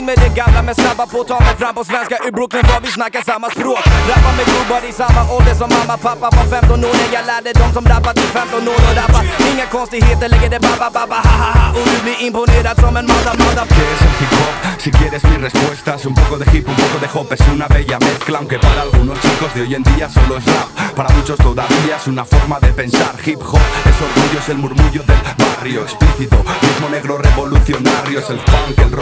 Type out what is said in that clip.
med det gamla men snabba på, ta mig fram på svenska. I Brooklyn var vi snackar samma språk. Rappar med gubbar i samma ålder som mamma, pappa var 15 år när jag lärde dem som rappat till 15 år och rappa. Inga konstigheter, lägger det babba babba ha ha ha. Och du blir imponerad som en manda. ¿Qué es el hip hop? Si quieres mi respuesta es un poco de hip, un poco de hop. Es una bella mezcla, aunque para algunos chicos de hoy en día solo es rap. Para muchos todavía es una forma de pensar. Hip hop es orgullo, es el murmullo del barrio explícito, ritmo negro revolucionario. Es el funk, el rock